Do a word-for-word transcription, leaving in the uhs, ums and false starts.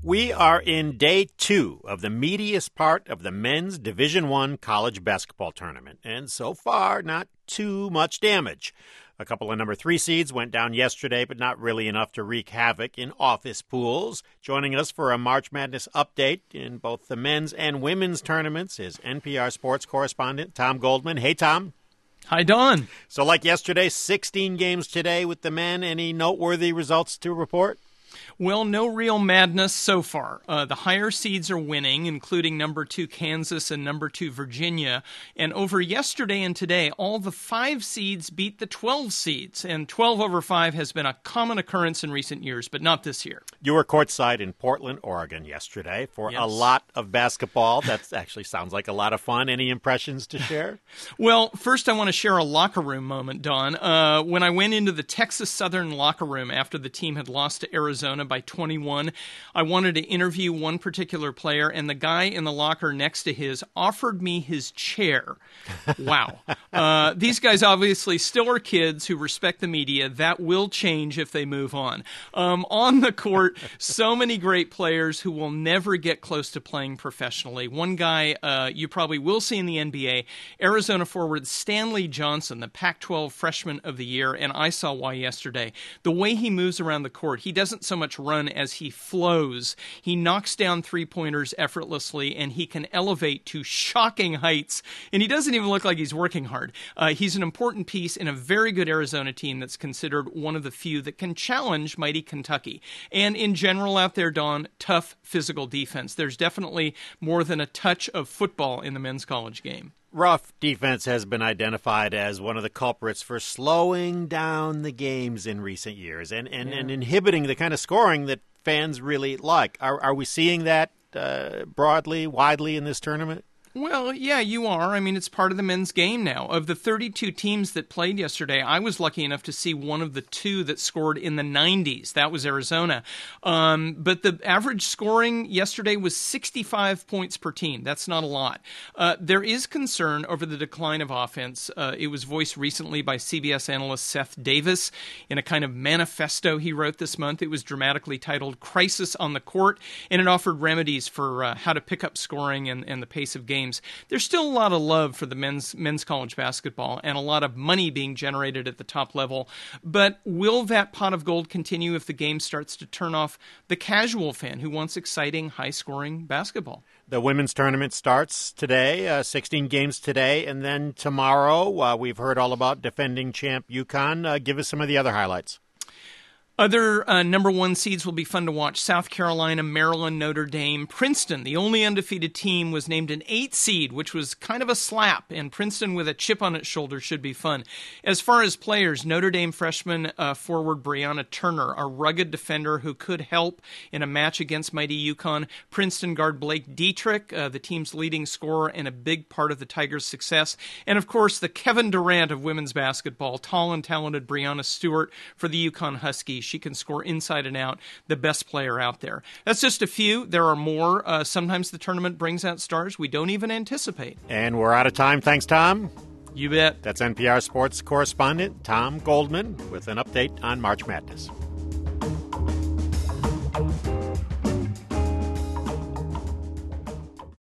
We are in day two of the meatiest part of the men's Division I college basketball tournament, and so far, not too much damage. A couple of number three seeds went down yesterday, but not really enough to wreak havoc in office pools. Joining us for a March Madness update in both the men's and women's tournaments is N P R sports correspondent Tom Goldman. Hey, Tom. Hi, Don. So like yesterday, sixteen games today with the men. Any noteworthy results to report? Well, no real madness so far. Uh, the higher seeds are winning, including number two Kansas and number two Virginia. And over yesterday and today, all the five seeds beat the twelve seeds. And twelve over five has been a common occurrence in recent years, but not this year. You were courtside in Portland, Oregon yesterday for Yes. a lot of basketball. That actually sounds like a lot of fun. Any impressions to share? Well, first I want to share a locker room moment, Don. Uh, when I went into the Texas Southern locker room after the team had lost to Arizona by twenty-one, I wanted to interview one particular player, and the guy in the locker next to his offered me his chair. Wow. Uh, these guys obviously still are kids who respect the media. That will change if they move on. Um, on the court, so many great players who will never get close to playing professionally. One guy uh, you probably will see in the N B A, Arizona forward Stanley Johnson, the Pac twelve Freshman of the Year, and I saw why yesterday. The way he moves around the court, he doesn't so much run as he flows. He knocks down three-pointers effortlessly, and he can elevate to shocking heights, and he doesn't even look like he's working hard. Uh, he's an important piece in a very good Arizona team that's considered one of the few that can challenge mighty Kentucky. And in general out there, Don, tough physical defense. There's definitely more than a touch of football in the men's college game. Rough defense has been identified as one of the culprits for slowing down the games in recent years and, and, Yeah. and inhibiting the kind of scoring that fans really like. Are, are we seeing that uh, broadly, widely in this tournament? Well, yeah, you are. I mean, it's part of the men's game now. Of the thirty-two teams that played yesterday, I was lucky enough to see one of the two that scored in the nineties. That was Arizona. Um, but the average scoring yesterday was sixty-five points per team. That's not a lot. Uh, there is concern over the decline of offense. Uh, it was voiced recently by C B S analyst Seth Davis in a kind of manifesto he wrote this month. It was dramatically titled Crisis on the Court, and it offered remedies for uh, how to pick up scoring and, and the pace of games. There's still a lot of love for the men's men's college basketball and a lot of money being generated at the top level. But will that pot of gold continue if the game starts to turn off the casual fan who wants exciting, high-scoring basketball? The women's tournament starts today, uh, sixteen games today, and then tomorrow uh, we've heard all about defending champ UConn. Uh, give us some of the other highlights. Other uh, number one seeds will be fun to watch. South Carolina, Maryland, Notre Dame. Princeton, the only undefeated team, was named an eight seed, which was kind of a slap, and Princeton with a chip on its shoulder should be fun. As far as players, Notre Dame freshman uh, forward Brianna Turner, a rugged defender who could help in a match against mighty UConn. Princeton guard Blake Dietrich, uh, the team's leading scorer and a big part of the Tigers' success. And, of course, the Kevin Durant of women's basketball, tall and talented Brianna Stewart for the UConn Huskies. She can score inside and out, the best player out there. That's just a few. There are more. Uh, sometimes the tournament brings out stars we don't even anticipate. And we're out of time. Thanks, Tom. You bet. That's N P R sports correspondent Tom Goldman with an update on March Madness.